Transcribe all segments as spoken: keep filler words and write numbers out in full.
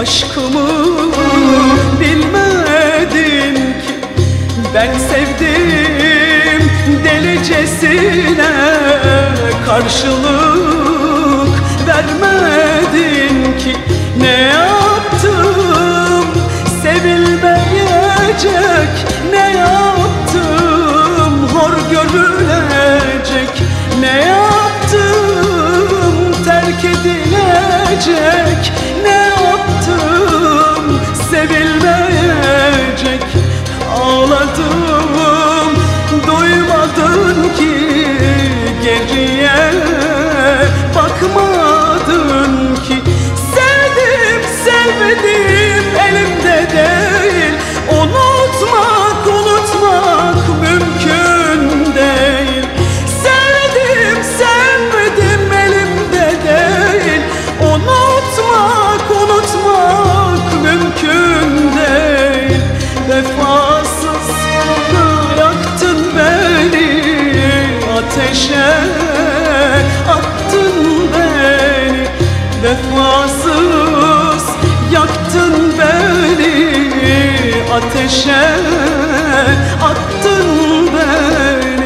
aşkımı bilmedin ki. Ben sevdim delicesine, karşılık vermedin ki. Ne yaptım sevilmeyecek, ne yaptım hor görülecek, ne yaptım terk edilecek, ne yaptım sevilmeyecek. Ağladım duymadın ki, geriye bakmadın ki. Sevdim sevdim elimde değil, unutmak unutmak mümkün değil. Sevdim sevdim elimde değil, unutmak unutmak mümkün değil. Vefasız bıraktın beni, ateşe attın beni. Vefasız yaktın beni, ateşe attın beni.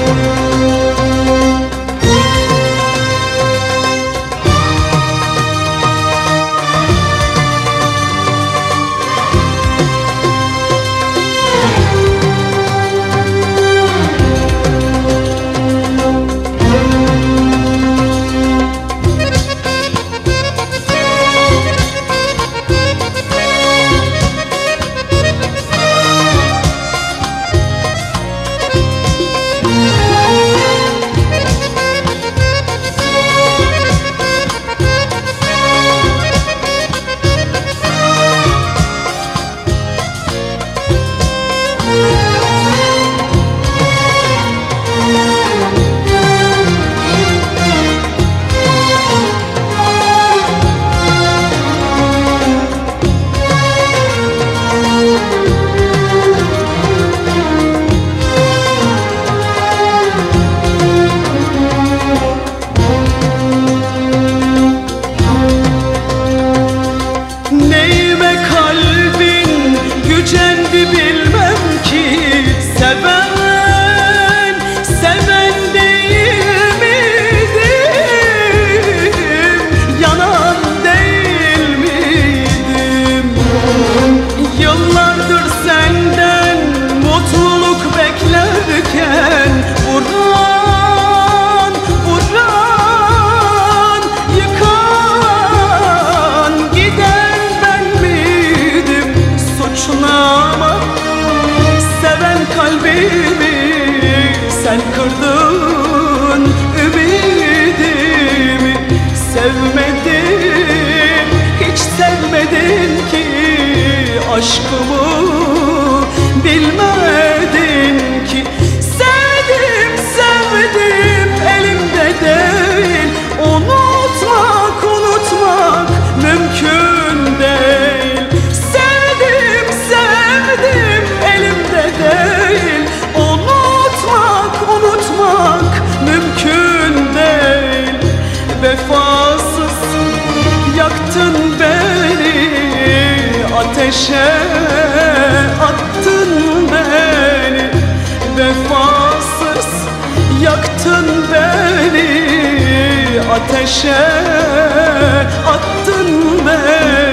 Vuran, vuran, yıkan, giden ben miydim? Suçlama, seven kalbimi sen kırdın, ümidimi. Sevmedin, hiç sevmedin ki, aşkımı bilmedin ki. Sevdim sevdim elimde değil, unutmak unutmak mümkün değil. Sevdim sevdim elimde değil, unutmak unutmak mümkün değil. Vefasız yaktın beni, ateşe attın beni. Vefasız yaktın beni, ateşe attın beni.